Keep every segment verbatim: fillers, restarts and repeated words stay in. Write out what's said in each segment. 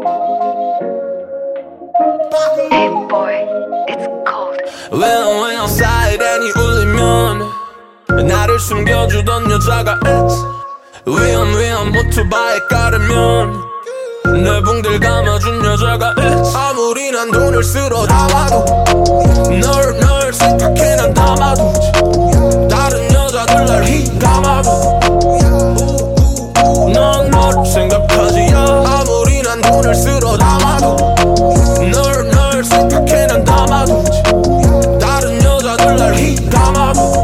Hey boy, it's cold. 왜요 왜요 사이렌이 울리면 나를 숨겨주던 여자가 있지. 위험 위험 오토바이 깔으면 내 붕대를 감아준 여자가 있지. 아무리 난 돈을 쓸어 담아도 널 널 생각해 난 담아두지. 다른 여자들 날 휘감아도 난 널 생각하지야. 아무리 난 돈을 쓸어 담아도 널 널 생각해 난 담아두지. 다른 여자들 날 휘감아도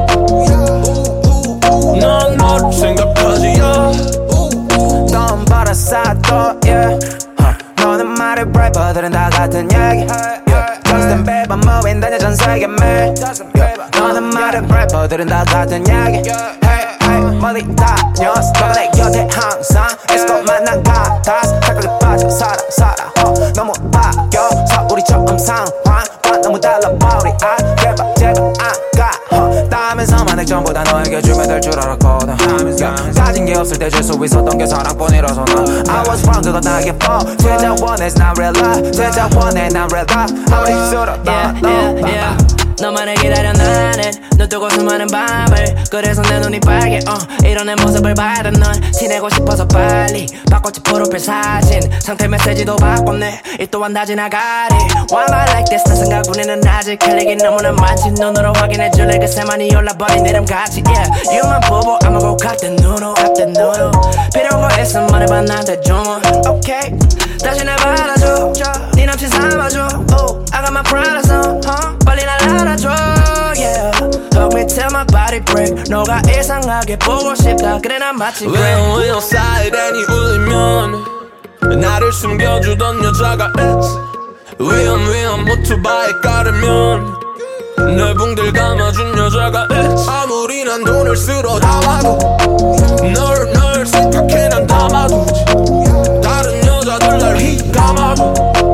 난 널 생각하지야. 돈 벌었어 또 yeah. 너는 말해 래퍼들은 다 같은 얘기 yeah. Justin Bieber moving 다녀 전 세계 매일 yeah. 너는 말해 래퍼들은 다 같은 얘기 Hey hey 멀리 다녔어 너가 내 곁에 항상 에스코만 난 같아서 착각에 빠져 살아 살아 oh, 너무 바뀌어서 우리처럼 상황과 너무 달라버리 아 제발 제발 안가 oh, 따면서 전부 다 너에게 주면 될 줄 알았거든 yeah. 가진 게 없을 때 줄 수 있었던 게 사랑뿐이라서 난 I was wrong 그건 나에게 fault 진짜 원해 난 real life 진짜 원해 난 real life 아무리 힘들었다 너 너만을 기다려 나는 눈 뜨고 수많은 밤을 그래서 내 눈이 빨개 uh, 이런 내 모습을 봐도 넌 티내고 싶어서 빨리 바꿨지 프로필 사진 상태 메시지도 바꿨네 이 또한 다 지나가리 Why am I like this 내 생각뿐이는 아직 할 얘기 너무나 많지 눈으로 확인해줄래 그새만이 올라버린 이름같이 yeah. 이유만 보고 아무고 갈때 눈으로 갈때 눈으로 필요한 거 있으면 말해봐 나한테 주문 Okay 다시 날 받아줘 네 남친 삼아줘 oh, I got my promise on huh? 빨리 날 알아줘 yeah. Hug me till my body break 너가 이상하게 보고 싶다 그래 난 마치 그래 왜요 왜요 사이렌이 울리면 나를 숨겨주던 여자가 있지. 위험 위험 오토바이 깔으면 내 붕대를 감아준 여자가 있지. 아무리 난 돈을 쓸어 담아도 널 널 생각해 난 담아두지. 다른 여자들 날 휘감아도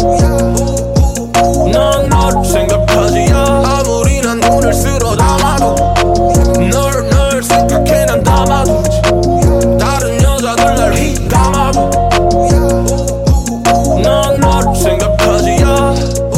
난 널 생각하지야. 아무리 난 돈을 쓸어 담아도 널 널 생각해 난 담아두지. 다른 여자들 날 휘감아도 난 널 생각하지야.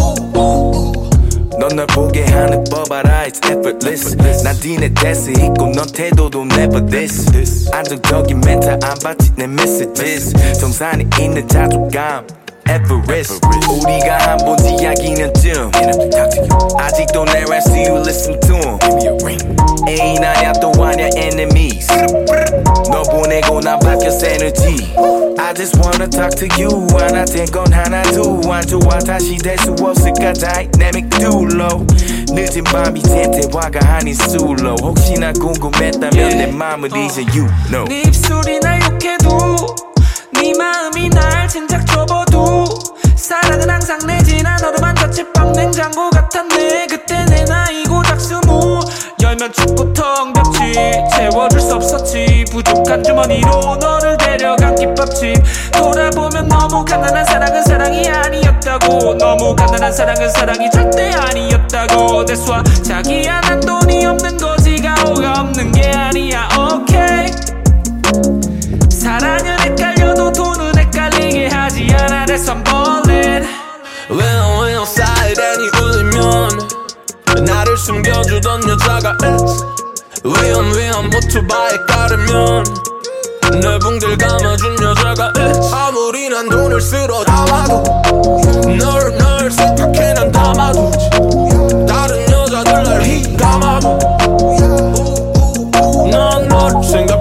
넌 날 보게 하는 법 알아 it's effortless 난 니네 대스 있고 넌 태도도 never this 안정적인 멘트 안 받지 내 messages 정산이 있는 자존감 Everest 우리가 한 번 이야기는 좀 아직도 내 raps do you listen to them 애인 아냐 또 아냐 enemies 너 보내고 난 바뀌었어 energy I just wanna talk to you 하나 된 건 하나 두안 좋아 다시 될 수 없을까 dynamic duo 늦은 밤이 된 대화가 아닌 술로 혹시나 궁금했다면 yeah. 내 맘을 이제 you know 네 입술이 날 욕해도 네 마음이 날 진작 접어도 사랑은 항상 내지나 너로만 자취방 냉장고 같았네 그때 내 나이 고작 스무 열면 춥고 텅 벽지 채워줄 수 없었지 부족한 주머니로 너를 데려간 김밥집 돌아보면 너무 가난한 사랑은 사랑이 아니었다고 너무 가난한 사랑은 사랑이 절대 아니었다고 That's why 자기야 난 돈이 없는 거지 가오가 없는 게 아니야 okay 사랑은 헷갈려도 돈은 헷갈리게 하지 않아 That's why I'm ballin' 왜요 왜요 사이렌이 울리면 나를 숨겨주던 여자가 있지. 위험 위험 오토바이 깔으면 내 붕대를 감아준 여자가 있지. 아무리 난 돈을 쓸어 담아도 널 널 생각해 난 담아두지. 다른 여자들 날 휘감아도 난 널 생각